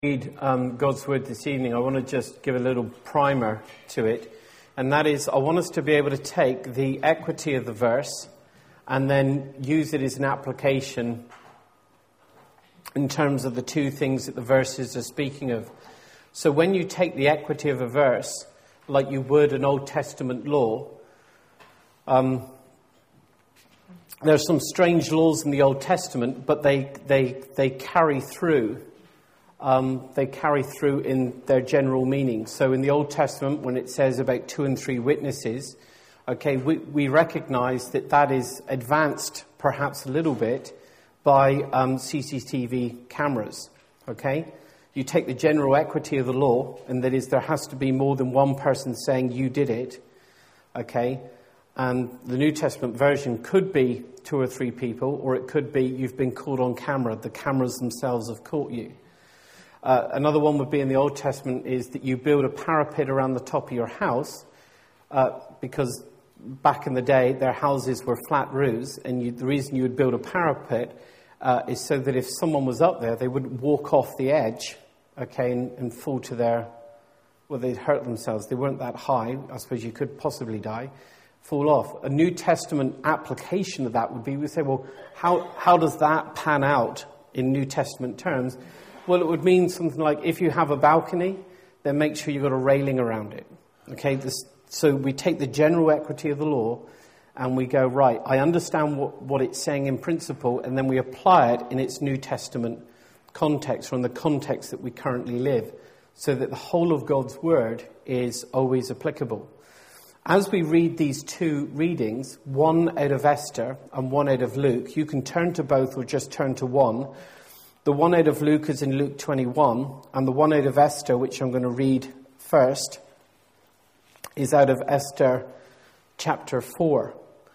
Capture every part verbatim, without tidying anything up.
read um, God's Word this evening, I want to just give a little primer to it. And that is, I want us to be able to take the equity of the verse and then use it as an application in terms of the two things that the verses are speaking of. So when you take the equity of a verse, like you would an Old Testament law, um, there are some strange laws in the Old Testament, but they they they carry through. Um, they carry through in their general meaning. So in the Old Testament, when it says about two and three witnesses, okay, we, we recognize that that is advanced perhaps a little bit by um, C C T V cameras, okay? You take the general equity of the law, and that is there has to be more than one person saying you did it, okay? And the New Testament version could be two or three people, or it could be you've been caught on camera. The cameras themselves have caught you. Uh, another one would be in the Old Testament is that you build a parapet around the top of your house uh, because back in the day their houses were flat roofs, and you, the reason you would build a parapet uh, is so that if someone was up there, they wouldn't walk off the edge, okay, and, and fall to their, well, they'd hurt themselves. They weren't that high. I suppose you could possibly die, fall off. A New Testament application of that would be, we say, well, how how does that pan out in New Testament terms? Well, it would mean something like if you have a balcony, then make sure you've got a railing around it. Okay, this, so we take the general equity of the law and we go, right, I understand what, what it's saying in principle, and then we apply it in its New Testament context, or in the context that we currently live, so that the whole of God's Word is always applicable. As we read these two readings, one out of Esther and one out of Luke, you can turn to both or just turn to one. The one out of Luke is in Luke twenty-one, and the one out of Esther, which I'm going to read first, is out of Esther chapter four.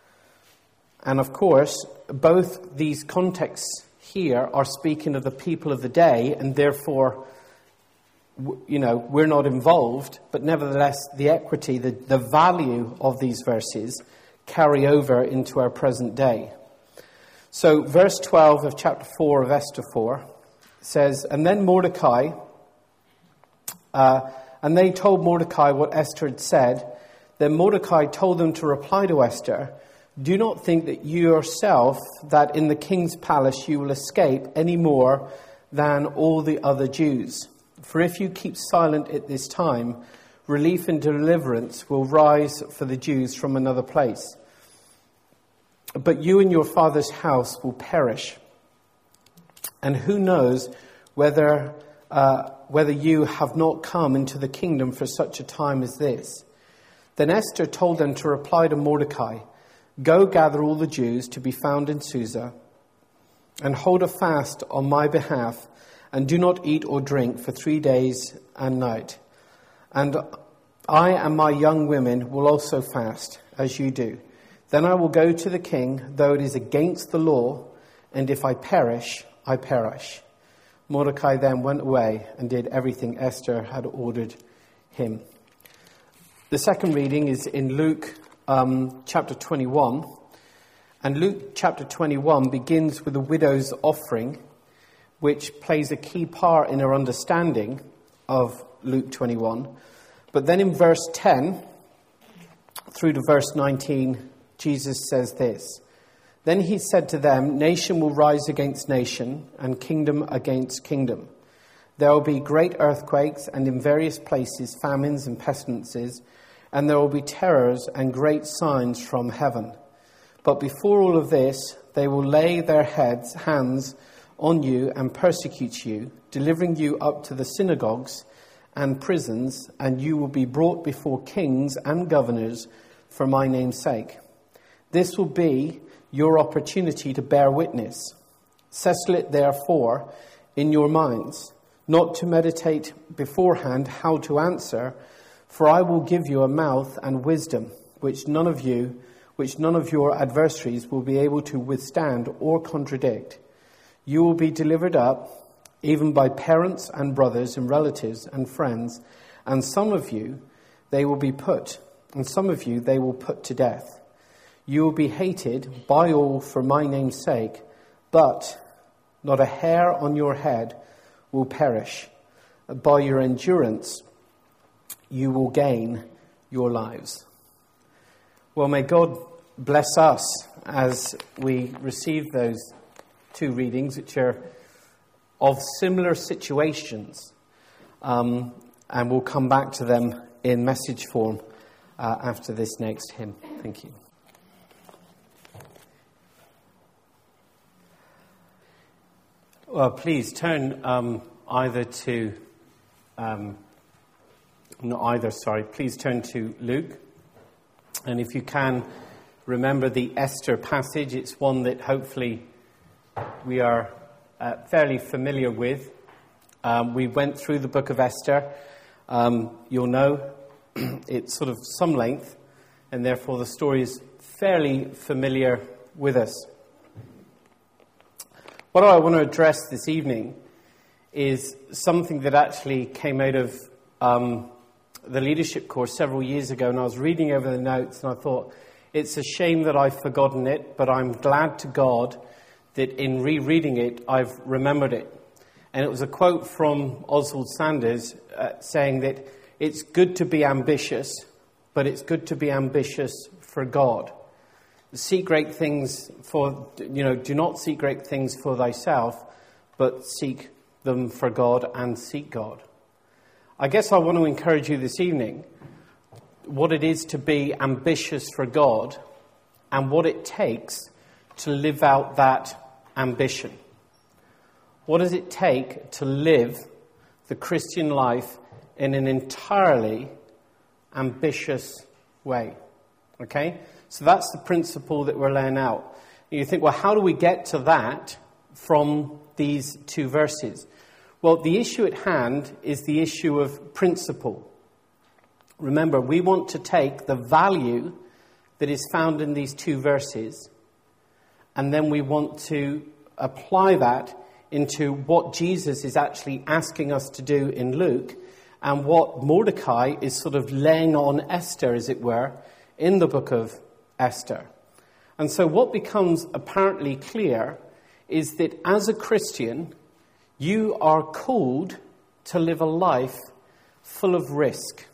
And of course, both these contexts here are speaking of the people of the day, and therefore, you know, we're not involved, but nevertheless, the equity, the, the value of these verses carry over into our present day. So verse twelve of chapter four of Esther four says, and then Mordecai, uh, and they told Mordecai what Esther had said. Then Mordecai told them to reply to Esther, do not think that you yourself, that in the king's palace you will escape any more than all the other Jews. For if you keep silent at this time, relief and deliverance will rise for the Jews from another place. But you and your father's house will perish. And who knows whether uh, whether you have not come into the kingdom for such a time as this. Then Esther told them to reply to Mordecai, go gather all the Jews to be found in Susa, and hold a fast on my behalf, and do not eat or drink for three days and night. And I and my young women will also fast, as you do. Then I will go to the king, though it is against the law, and if I perish, I perish. Mordecai then went away and did everything Esther had ordered him. The second reading is in Luke um, chapter twenty-one. And Luke chapter twenty-one begins with the widow's offering, which plays a key part in our understanding of Luke twenty-one. But then in verse ten through to verse nineteen, Jesus says this, then he said to them, nation will rise against nation, and kingdom against kingdom. There will be great earthquakes, and in various places famines and pestilences, and there will be terrors and great signs from heaven. But before all of this, they will lay their heads, hands on you and persecute you, delivering you up to the synagogues and prisons, and you will be brought before kings and governors for my name's sake. This will be your opportunity to bear witness. Settle it, therefore, in your minds, not to meditate beforehand how to answer, for I will give you a mouth and wisdom, which none of you, which none of your adversaries will be able to withstand or contradict. You will be delivered up, even by parents and brothers and relatives and friends, and some of you they will be put, and some of you they will put to death. You will be hated by all for my name's sake, but not a hair on your head will perish. by your endurance, you will gain your lives. Well, may God bless us as we receive those two readings, which are of similar situations. Um, and we'll come back to them in message form uh, after this next hymn. Thank you. Well, please turn um, either to, um, not either, sorry, please turn to Luke. And if you can, remember the Esther passage. It's one that hopefully we are uh, fairly familiar with. Um, we went through the book of Esther. Um, you'll know it's sort of some length, and therefore the story is fairly familiar with us. What I want to address this evening is something that actually came out of um, the leadership course several years ago, and I was reading over the notes and I thought, it's a shame that I've forgotten it, but I'm glad to God that in rereading it, I've remembered it. And it was a quote from Oswald Sanders uh, saying that it's good to be ambitious, but it's good to be ambitious for God. Seek great things for, you know, do not seek great things for thyself, but seek them for God and seek God. I guess I want to encourage you this evening what it is to be ambitious for God and what it takes to live out that ambition. What does it take to live the Christian life in an entirely ambitious way? Okay? So that's the principle that we're laying out. And you think, well, how do we get to that from these two verses? Well, the issue at hand is the issue of principle. Remember, we want to take the value that is found in these two verses, and then we want to apply that into what Jesus is actually asking us to do in Luke, and what Mordecai is sort of laying on Esther, as it were, in the book of Esther. And so what becomes apparently clear is that as a Christian, you are called to live a life full of risk.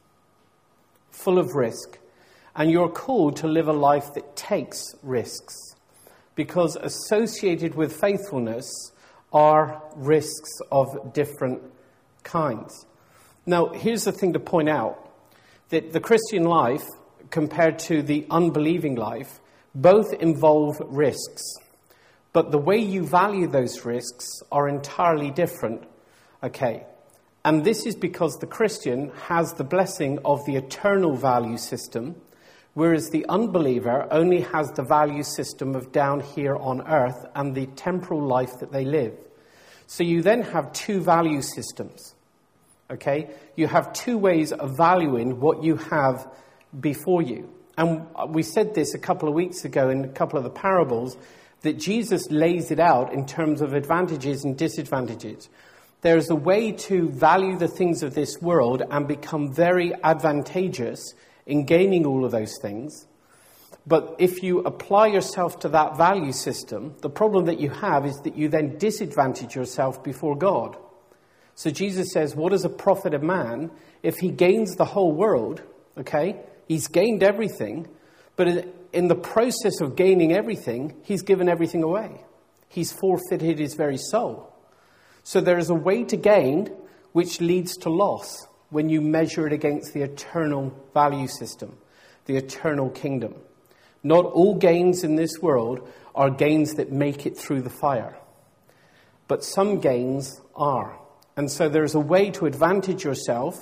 Full of risk. And you're called to live a life that takes risks. Because associated with faithfulness are risks of different kinds. Now, here's the thing to point out. That the Christian life, compared to the unbelieving life, both involve risks. But the way you value those risks are entirely different. Okay. And this is because the Christian has the blessing of the eternal value system, whereas the unbeliever only has the value system of down here on earth and the temporal life that they live. So you then have two value systems. Okay? You have two ways of valuing what you have before you. And we said this a couple of weeks ago in a couple of the parables, that Jesus lays it out in terms of advantages and disadvantages. There is a way to value the things of this world and become very advantageous in gaining all of those things. But if you apply yourself to that value system, the problem that you have is that you then disadvantage yourself before God. So Jesus says, what does it profit a man if he gains the whole world? Okay, he's gained everything, but in the process of gaining everything, he's given everything away. He's forfeited his very soul. So there is a way to gain which leads to loss when you measure it against the eternal value system, the eternal kingdom. Not all gains in this world are gains that make it through the fire, but some gains are. And so there's a way to advantage yourself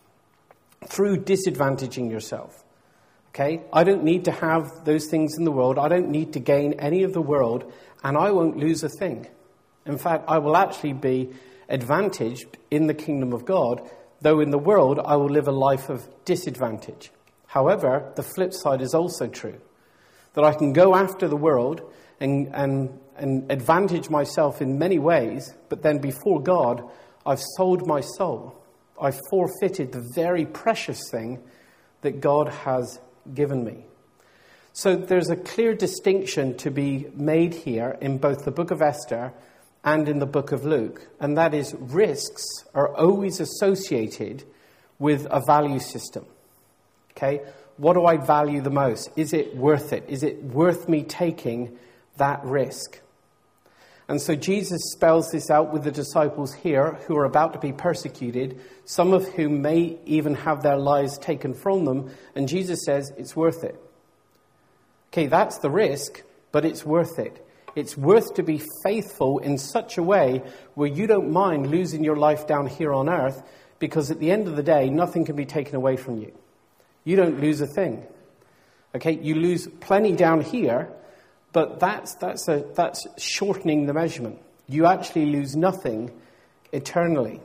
through disadvantaging yourself. Okay? I don't need to have those things in the world. I don't need to gain any of the world, and I won't lose a thing. In fact, I will actually be advantaged in the kingdom of God, though in the world I will live a life of disadvantage. However, the flip side is also true, that I can go after the world and, and, and advantage myself in many ways, but then before God, I've sold my soul. I've forfeited the very precious thing that God has given me. So there's a clear distinction to be made here in both the book of Esther and in the book of Luke. And that is, risks are always associated with a value system. Okay? What do I value the most? Is it worth it? Is it worth me taking that risk? And so Jesus spells this out with the disciples here who are about to be persecuted, some of whom may even have their lives taken from them. And Jesus says it's worth it. Okay, that's the risk, but it's worth it. It's worth to be faithful in such a way where you don't mind losing your life down here on earth, because at the end of the day, nothing can be taken away from you. You don't lose a thing. Okay, you lose plenty down here, but that's that's a that's shortening the measurement. You actually lose nothing eternally.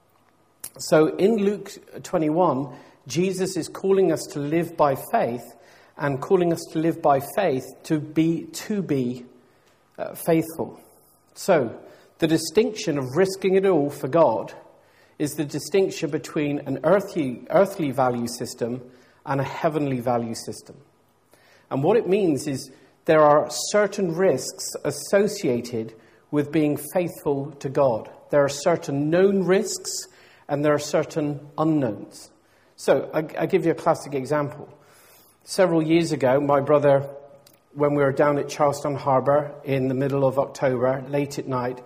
So in Luke twenty-one, Jesus is calling us to live by faith, and calling us to live by faith to be to be uh, faithful. So the distinction of risking it all for God is the distinction between an earthly earthly value system and a heavenly value system. And what it means is there are certain risks associated with being faithful to God. There are certain known risks and there are certain unknowns. So I, I give you a classic example. Several years ago, my brother, when we were down at Charlestown Harbour in the middle of October, late at night,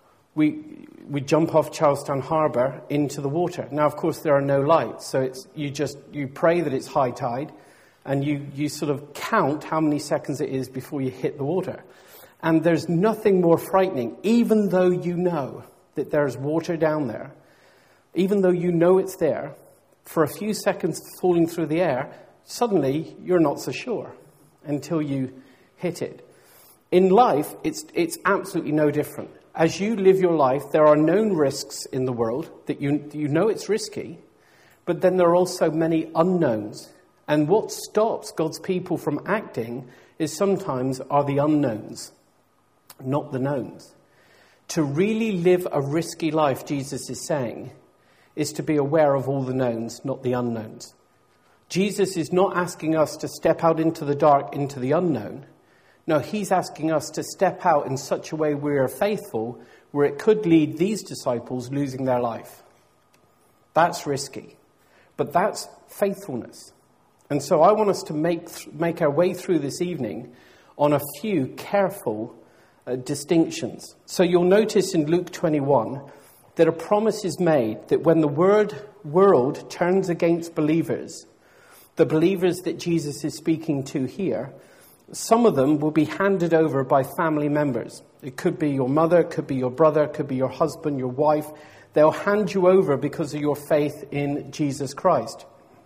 we we jump off Charlestown Harbour into the water. Now, of course, there are no lights, so it's you just you pray that it's high tide, and you, you sort of count how many seconds it is before you hit the water. And there's nothing more frightening, even though you know that there's water down there, even though you know it's there, for a few seconds falling through the air, suddenly you're not so sure until you hit it. In life, it's it's absolutely no different. As you live your life, there are known risks in the world that you you know it's risky, but then there are also many unknowns. And what stops God's people from acting is sometimes are the unknowns, not the knowns. To really live a risky life, Jesus is saying, is to be aware of all the knowns, not the unknowns. Jesus is not asking us to step out into the dark, into the unknown. No, he's asking us to step out in such a way we are faithful, where it could lead these disciples losing their life. That's risky, but that's faithfulness. And so I want us to make make our way through this evening on a few careful uh, distinctions. So you'll notice in Luke twenty-one that a promise is made that when the word world turns against believers, the believers that Jesus is speaking to here, some of them will be handed over by family members. It could be your mother, it could be your brother, it could be your husband, your wife. They'll hand you over because of your faith in Jesus Christ.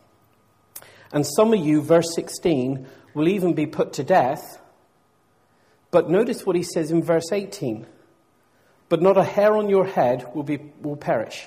And some of you, verse sixteen, will even be put to death. But notice what he says in verse eighteen. But not a hair on your head will be will perish.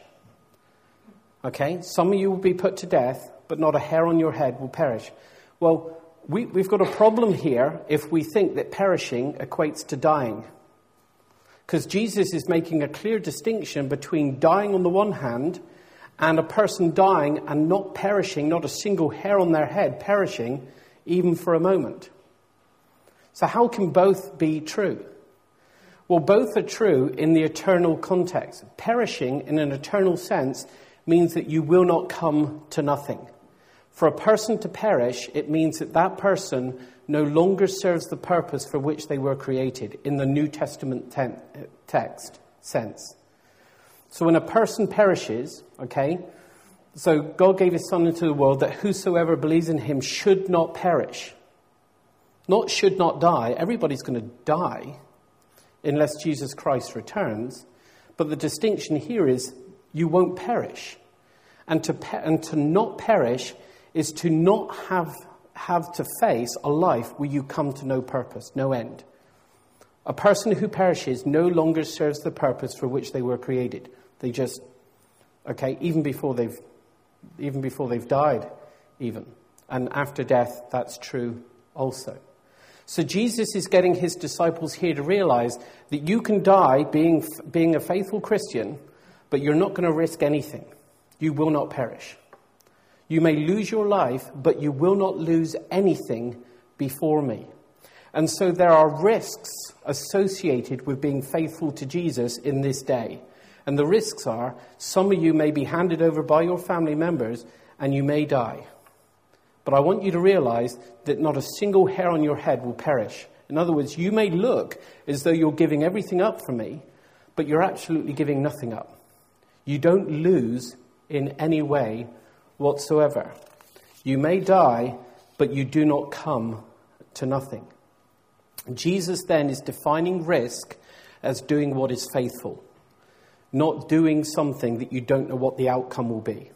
Okay, some of you will be put to death, but not a hair on your head will perish. Well, we, we've got a problem here if we think that perishing equates to dying. Because Jesus is making a clear distinction between dying on the one hand and a person dying and not perishing, not a single hair on their head perishing, even for a moment. So how can both be true? Well, both are true in the eternal context. Perishing in an eternal sense means that you will not come to nothing. For a person to perish, it means that that person no longer serves the purpose for which they were created in the New Testament ten- text sense. So when a person perishes, okay, so God gave his Son into the world that whosoever believes in him should not perish. Not should not die. Everybody's going to die unless Jesus Christ returns. But the distinction here is you won't perish. And to pe- and to not perish is to not have have to face a life where you come to no purpose, no end. A person who perishes no longer serves the purpose for which they were created. They just, okay, even before they've, even before they've died, even. And after death, that's true also. So Jesus is getting his disciples here to realize that you can die being, being a faithful Christian, but you're not going to risk anything. You will not perish. You may lose your life, but you will not lose anything before me. And so there are risks associated with being faithful to Jesus in this day. And the risks are, some of you may be handed over by your family members and you may die. But I want you to realize that not a single hair on your head will perish. In other words, you may look as though you're giving everything up for me, but you're absolutely giving nothing up. You don't lose in any way whatsoever. You may die, but you do not come to nothing. Jesus then is defining risk as doing what is faithful, not doing something that you don't know what the outcome will be.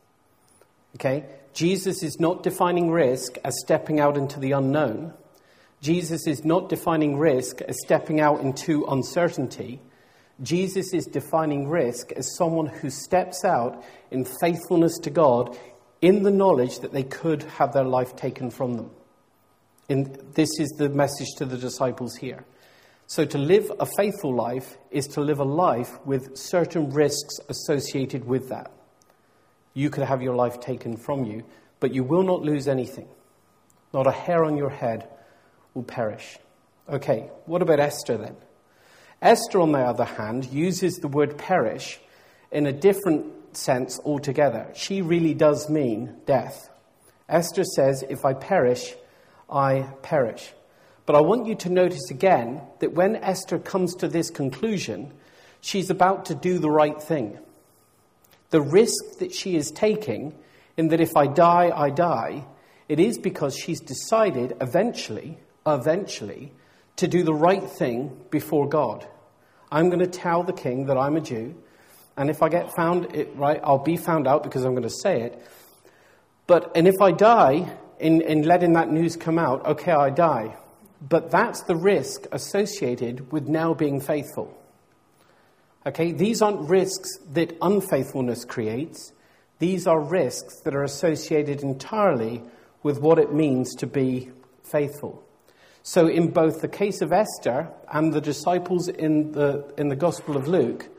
Okay? Jesus is not defining risk as stepping out into the unknown. Jesus is not defining risk as stepping out into uncertainty. Jesus is defining risk as someone who steps out in faithfulness to God in the knowledge that they could have their life taken from them. And this is the message to the disciples here. So to live a faithful life is to live a life with certain risks associated with that. You could have your life taken from you, but you will not lose anything. Not a hair on your head will perish. Okay, what about Esther then? Esther, on the other hand, uses the word perish in a different sense altogether. She really does mean death. Esther says, if I perish, I perish. But I want you to notice again that when Esther comes to this conclusion, she's about to do the right thing. The risk that she is taking, in that if I die, I die, it is because she's decided eventually, eventually, to do the right thing before God. I'm going to tell the king that I'm a Jew, and if I get found it right, I'll be found out because I'm going to say it. But and if I die in, in letting that news come out, okay, I die. But that's the risk associated with now being faithful. Okay, these aren't risks that unfaithfulness creates. These are risks that are associated entirely with what it means to be faithful. So in both the case of Esther and the disciples in the in the Gospel of Luke,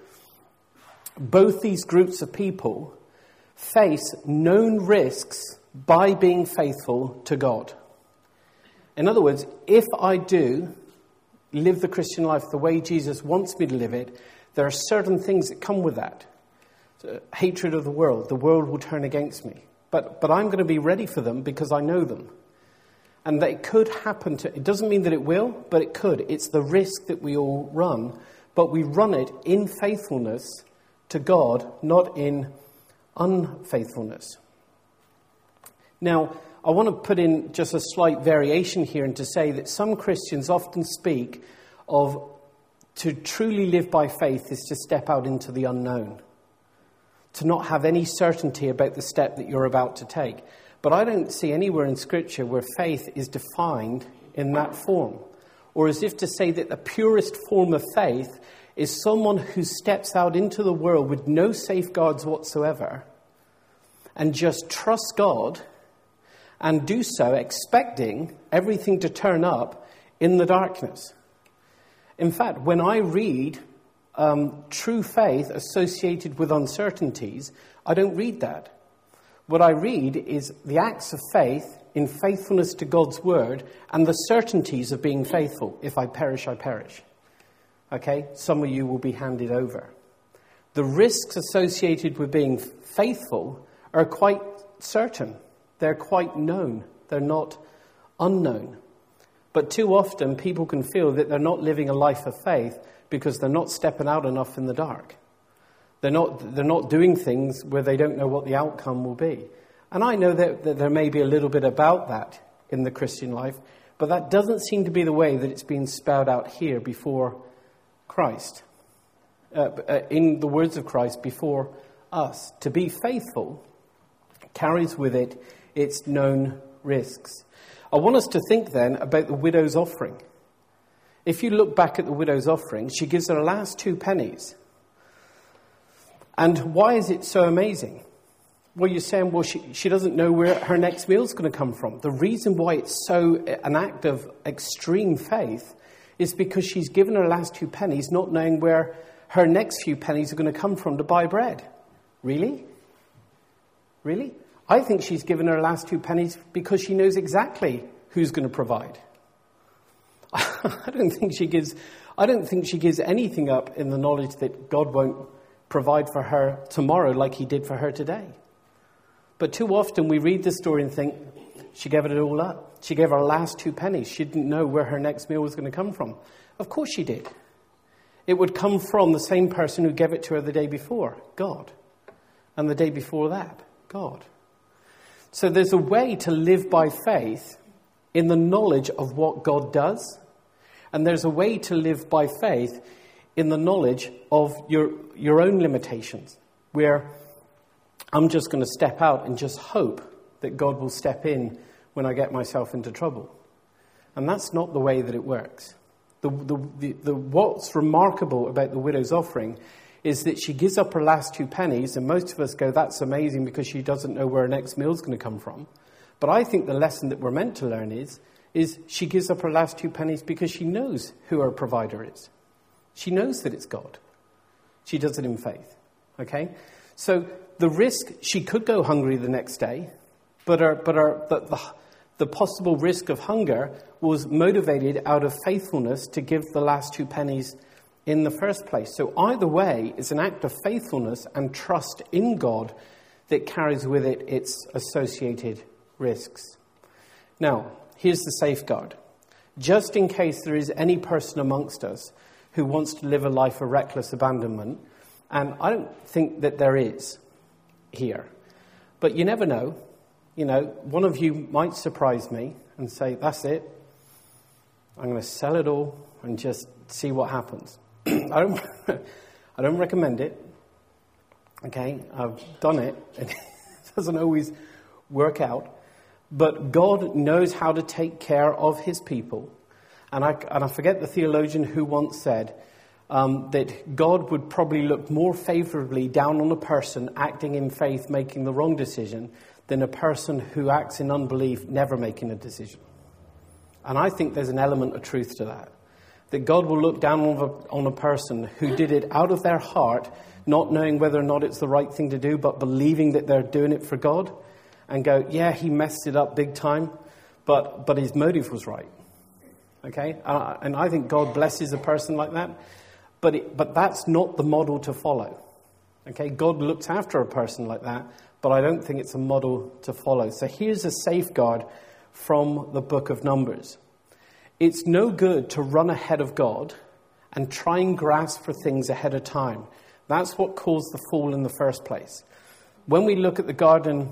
both these groups of people face known risks by being faithful to God. In other words, if I do live the Christian life the way Jesus wants me to live it, there are certain things that come with that. So, hatred of the world. The world will turn against me. But but I'm going to be ready for them because I know them. And that it could happen to, it doesn't mean that it will, but it could. It's the risk that we all run. But we run it in faithfulness to God, not in unfaithfulness. Now, I want to put in just a slight variation here and to say that some Christians often speak of to truly live by faith is to step out into the unknown, to not have any certainty about the step that you're about to take. But I don't see anywhere in Scripture where faith is defined in that form, or as if to say that the purest form of faith is someone who steps out into the world with no safeguards whatsoever and just trusts God and do so expecting everything to turn up in the darkness. In fact, when I read um, true faith associated with uncertainties, I don't read that. What I read is the acts of faith in faithfulness to God's word and the certainties of being faithful. If I perish, I perish. Okay? Some of you will be handed over. The risks associated with being faithful are quite certain. They're quite known. They're not unknown. But too often people can feel that they're not living a life of faith because they're not stepping out enough in the dark. They're not, they're not doing things where they don't know what the outcome will be. And I know that, that there may be a little bit about that in the Christian life, but that doesn't seem to be the way that it's being spelled out here before Christ. Uh, uh, in the words of Christ before us. To be faithful carries with it its known risks. I want us to think then about the widow's offering. If you look back at the widow's offering, she gives her last two pennies. And why is it so amazing? Well, you're saying, well, she, she doesn't know where her next meal's going to come from. The reason why it's so an act of extreme faith is because she's given her last two pennies not knowing where her next few pennies are going to come from to buy bread. Really? Really? I think she's given her last two pennies because she knows exactly who's going to provide. I don't think she gives, I don't think she gives anything up in the knowledge that God won't provide for her tomorrow like he did for her today. But too often we read the story and think, she gave it all up. She gave her last two pennies. She didn't know where her next meal was going to come from. Of course she did. It would come from the same person who gave it to her the day before, God. And the day before that, God. So there's a way to live by faith in the knowledge of what God does. And there's a way to live by faith in the knowledge of your, your own limitations, where I'm just going to step out and just hope that God will step in when I get myself into trouble. And that's not the way that it works. The, the, the, the, what's remarkable about the widow's offering is that she gives up her last two pennies, and most of us go, that's amazing because she doesn't know where her next meal's going to come from. But I think the lesson that we're meant to learn is, is she gives up her last two pennies because she knows who her provider is. She knows that it's God. She does it in faith. Okay? So the risk, she could go hungry the next day, but her, but her, the, the, the possible risk of hunger was motivated out of faithfulness to give the last two pennies in the first place. So either way, it's an act of faithfulness and trust in God that carries with it its associated risks. Now, here's the safeguard. Just in case there is any person amongst us who wants to live a life of reckless abandonment, and I don't think that there is here, but you never know. You know, one of you might surprise me and say, that's it. I'm going to sell it all and just see what happens. I don't I don't recommend it. Okay, I've done it. It doesn't always work out. But God knows how to take care of his people. And I, and I forget the theologian who once said um, that God would probably look more favorably down on a person acting in faith, making the wrong decision, than a person who acts in unbelief, never making a decision. And I think there's an element of truth to that. That God will look down on a, on a person who did it out of their heart, not knowing whether or not it's the right thing to do, but believing that they're doing it for God, and go, yeah, he messed it up big time, but but his motive was right. Okay? Uh, and I think God blesses a person like that, but it, but that's not the model to follow. Okay? God looks after a person like that, but I don't think it's a model to follow. So here's a safeguard from the book of Numbers. It's no good to run ahead of God and try and grasp for things ahead of time. That's what caused the fall in the first place. When we look at the garden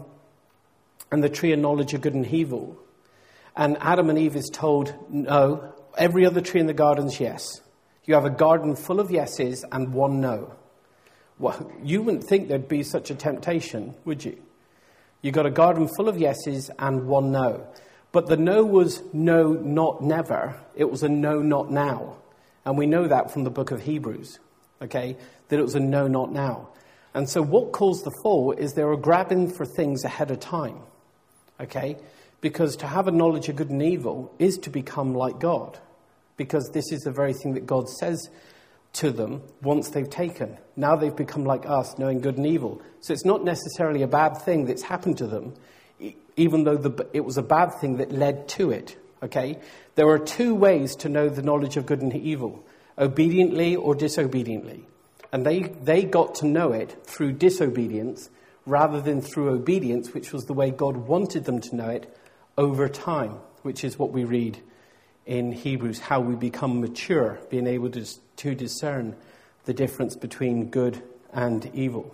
and the tree of knowledge of good and evil, and Adam and Eve is told, no, every other tree in the garden's yes. You have a garden full of yeses and one no. Well, you wouldn't think there'd be such a temptation, would you? You got a garden full of yeses and one no. But the no was no, not never. It was a no, not now. And we know that from the book of Hebrews, okay, that it was a no, not now. And so what caused the fall is they were grabbing for things ahead of time, okay? Because to have a knowledge of good and evil is to become like God. Because this is the very thing that God says to them once they've taken. Now they've become like us, knowing good and evil. So it's not necessarily a bad thing that's happened to them, even though the, it was a bad thing that led to it, okay? There are two ways to know the knowledge of good and evil, obediently or disobediently. And they, they got to know it through disobedience rather than through obedience, which was the way God wanted them to know it over time, which is what we read in Hebrews, how we become mature, being able to, to discern the difference between good and evil.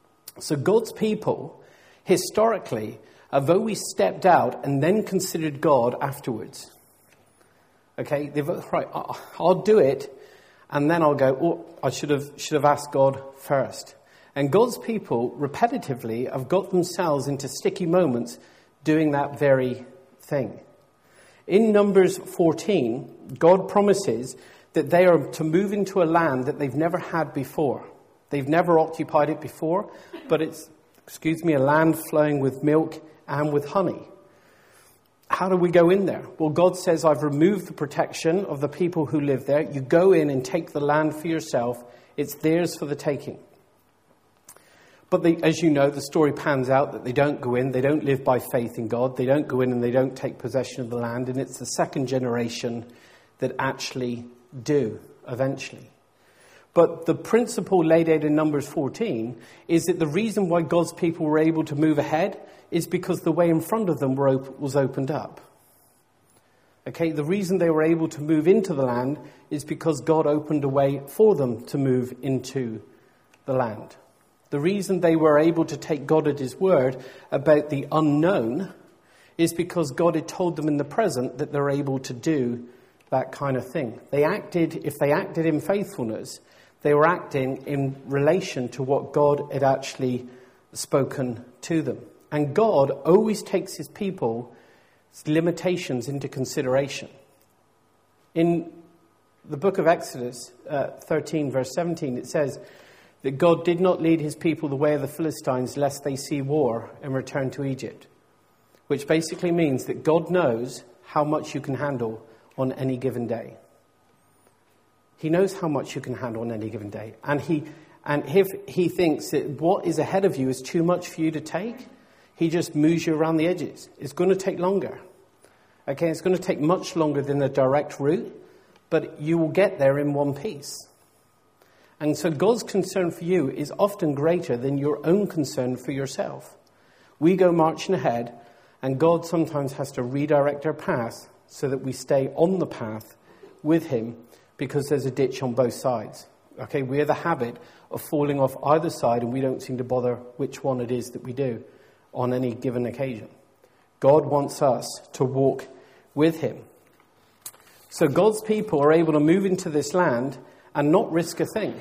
So God's people, historically, have always stepped out and then considered God afterwards. Okay, they've right, I'll do it, and then I'll go, oh, I should have should have asked God first. And God's people repetitively have got themselves into sticky moments doing that very thing. In Numbers fourteen, God promises that they are to move into a land that they've never had before. They've never occupied it before, but it's, excuse me, a land flowing with milk and with honey. How do we go in there? Well, God says, I've removed the protection of the people who live there. You go in and take the land for yourself. It's theirs for the taking. But they, as you know, the story pans out that they don't go in. They don't live by faith in God. They don't go in and they don't take possession of the land. And it's the second generation that actually do eventually. But the principle laid out in Numbers fourteen is that the reason why God's people were able to move ahead is because the way in front of them were op- was opened up. Okay, the reason they were able to move into the land is because God opened a way for them to move into the land. The reason they were able to take God at his word about the unknown is because God had told them in the present that they're able to do that kind of thing. They acted, if they acted in faithfulness, they were acting in relation to what God had actually spoken to them. And God always takes his people's limitations into consideration. In the book of Exodus uh, thirteen, verse seventeen, it says that God did not lead his people the way of the Philistines, lest they see war and return to Egypt. Which basically means that God knows how much you can handle on any given day. He knows how much you can handle on any given day. And he, and if he thinks that what is ahead of you is too much for you to take, he just moves you around the edges. It's going to take longer. Okay, it's going to take much longer than a direct route, but you will get there in one piece. And so God's concern for you is often greater than your own concern for yourself. We go marching ahead, and God sometimes has to redirect our path so that we stay on the path with him, because there's a ditch on both sides. Okay, we have the habit of falling off either side, and we don't seem to bother which one it is that we do on any given occasion. God wants us to walk with him. So God's people are able to move into this land and not risk a thing.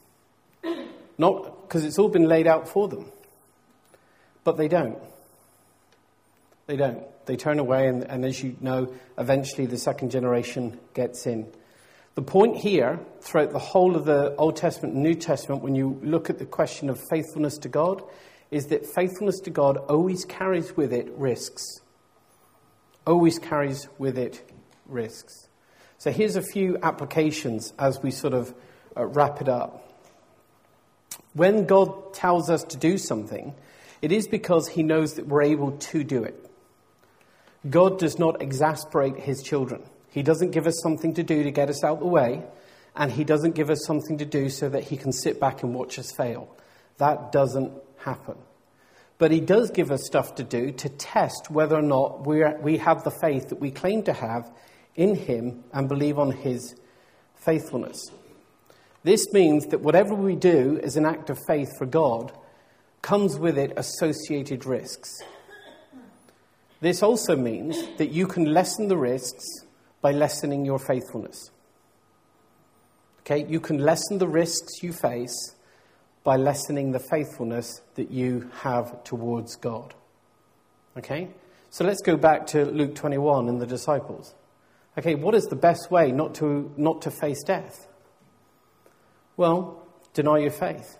Not because it's all been laid out for them. But they don't. They don't. They turn away, and, and as you know, eventually the second generation gets in. The point here, throughout the whole of the Old Testament and New Testament, when you look at the question of faithfulness to God, is that faithfulness to God always carries with it risks. Always carries with it risks. So here's a few applications as we sort of uh, wrap it up. When God tells us to do something, it is because he knows that we're able to do it. God does not exasperate his children. He doesn't give us something to do to get us out the way, and he doesn't give us something to do so that he can sit back and watch us fail. That doesn't happen. But he does give us stuff to do to test whether or not we're, we have the faith that we claim to have in him and believe on his faithfulness. This means that whatever we do as an act of faith for God comes with it associated risks. This also means that you can lessen the risks by lessening your faithfulness. Okay, you can lessen the risks you face by lessening the faithfulness that you have towards God. Okay, so let's go back to Luke twenty-one and the disciples. Okay, what is the best way not to not to face death? Well, deny your faith.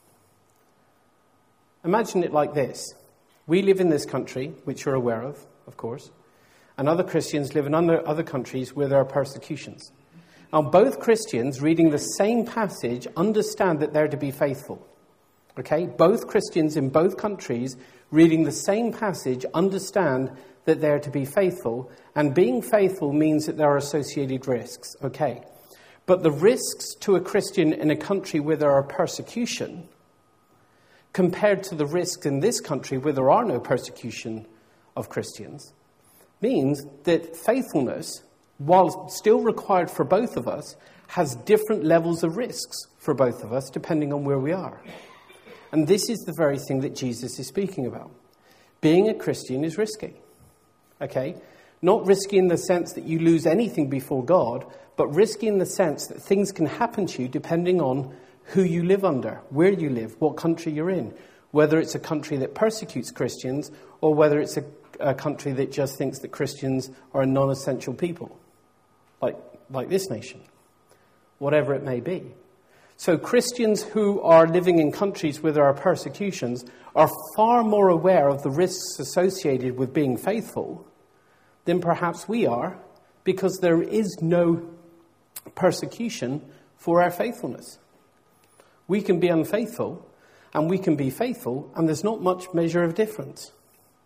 Imagine it like this. We live in this country, which you're aware of, of course, and other Christians live in other, other countries where there are persecutions. Now, both Christians reading the same passage understand that they're to be faithful. Okay? Both Christians in both countries reading the same passage understand that they're to be faithful, and being faithful means that there are associated risks. Okay? But the risks to a Christian in a country where there are persecution compared to the risks in this country where there are no persecution of Christians means that faithfulness, while still required for both of us, has different levels of risks for both of us depending on where we are. And this is the very thing that Jesus is speaking about. Being a Christian is risky. Okay? Not risky in the sense that you lose anything before God, but risky in the sense that things can happen to you depending on who you live under, where you live, what country you're in, whether it's a country that persecutes Christians or whether it's a, a country that just thinks that Christians are a non-essential people, like, like this nation, whatever it may be. So Christians who are living in countries where there are persecutions are far more aware of the risks associated with being faithful than perhaps we are, because there is no persecution for our faithfulness. We can be unfaithful and we can be faithful, and there's not much measure of difference.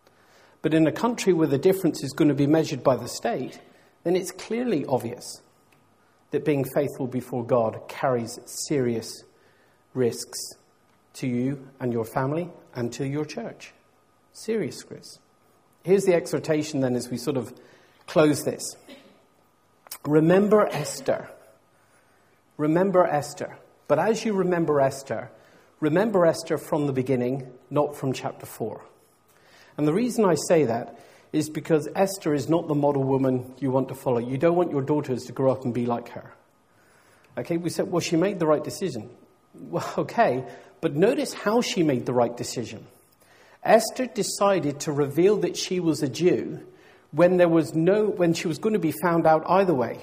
But in a country where the difference is going to be measured by the state, then it's clearly obvious. that being faithful before God carries serious risks to you and your family and to your church. Serious risks. Here's the exhortation then as we sort of close this. Remember Esther. Remember Esther. But as you remember Esther, remember Esther from the beginning, not from chapter four. And the reason I say that is because Esther is not the model woman you want to follow. You don't want your daughters to grow up and be like her. Okay, we said, well, she made the right decision. Well, okay, but notice how she made the right decision. Esther decided to reveal that she was a Jew when there was no, when she was going to be found out either way.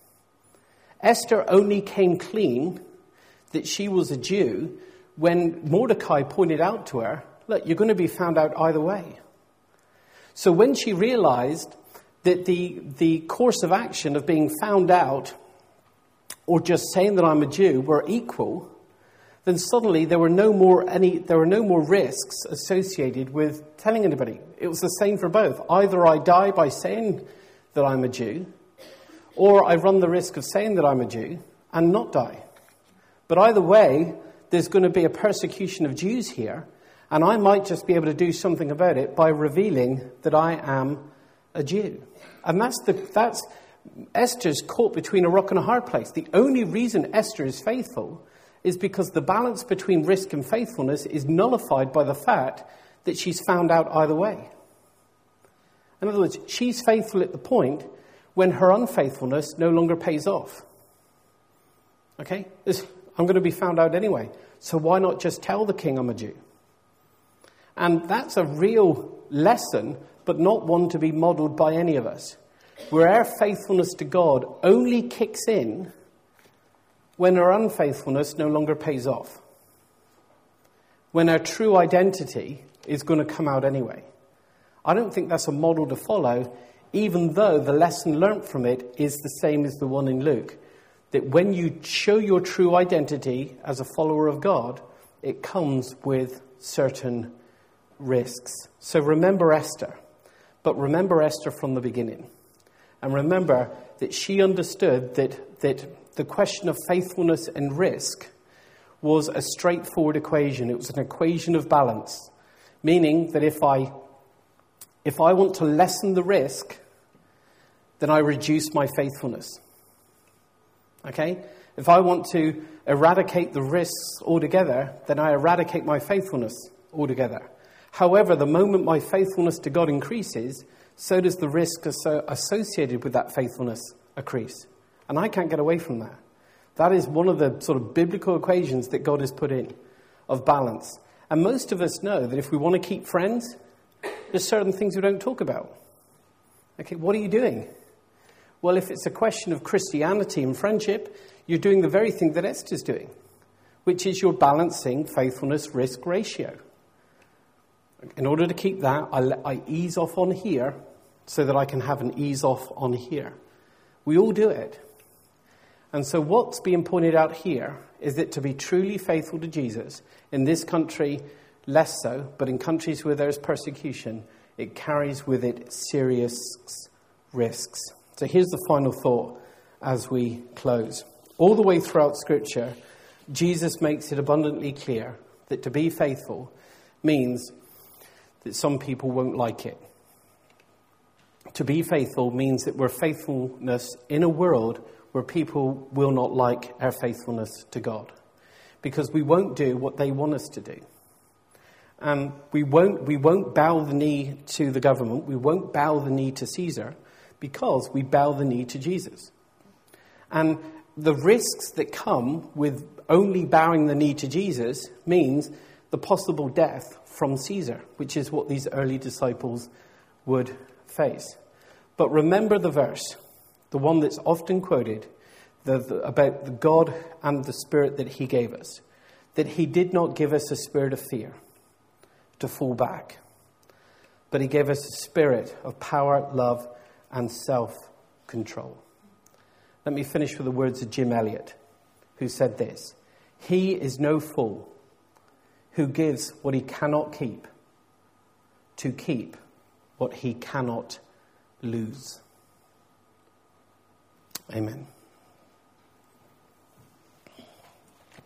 Esther only came clean that she was a Jew when Mordecai pointed out to her, look, you're going to be found out either way. So when she realized that the, the course of action of being found out or just saying that I'm a Jew were equal, then suddenly there were no more any there were no more risks associated with telling anybody. It was the same for both. Either I die by saying that I'm a Jew, or I run the risk of saying that I'm a Jew and not die. But either way, there's going to be a persecution of Jews here, and I might just be able to do something about it by revealing that I am a Jew. And that's the that's Esther's caught between a rock and a hard place. The only reason Esther is faithful is because the balance between risk and faithfulness is nullified by the fact that she's found out either way. In other words, she's faithful at the point when her unfaithfulness no longer pays off. Okay? I'm going to be found out anyway, so why not just tell the king I'm a Jew? And that's a real lesson, but not one to be modelled by any of us, where our faithfulness to God only kicks in when our unfaithfulness no longer pays off. When our true identity is going to come out anyway. I don't think that's a model to follow, even though the lesson learnt from it is the same as the one in Luke. That when you show your true identity as a follower of God, it comes with certain risks. So remember Esther, but remember Esther from the beginning. And remember that she understood that, that the question of faithfulness and risk was a straightforward equation. It was an equation of balance, meaning that if I, if I want to lessen the risk, then I reduce my faithfulness. Okay? If I want to eradicate the risks altogether, then I eradicate my faithfulness altogether. However, the moment my faithfulness to God increases, so does the risk associated with that faithfulness increase. And I can't get away from that. That is one of the sort of biblical equations that God has put in of balance. And most of us know that if we want to keep friends, there's certain things we don't talk about. Okay, what are you doing? Well, if it's a question of Christianity and friendship, you're doing the very thing that Esther's doing, which is you're balancing faithfulness-risk ratio. In order to keep that, I, I ease off on here so that I can have an ease off on here. We all do it. And so what's being pointed out here is that to be truly faithful to Jesus, in this country less so, but in countries where there's persecution, it carries with it serious risks. So here's the final thought as we close. All the way throughout Scripture, Jesus makes it abundantly clear that to be faithful means that some people won't like it. To be faithful means that we're faithfulness in a world where people will not like our faithfulness to God. Because we won't do what they want us to do. And we won't, we won't bow the knee to the government. We won't bow the knee to Caesar because we bow the knee to Jesus. And the risks that come with only bowing the knee to Jesus means the possible death from Caesar, which is what these early disciples would face. But remember the verse, the one that's often quoted, the, the, about the God and the Spirit that he gave us, that he did not give us a spirit of fear to fall back, but he gave us a spirit of power, love, and self-control. Let me finish with the words of Jim Elliot, who said this: "He is no fool who gives what he cannot keep to keep what he cannot lose." Amen.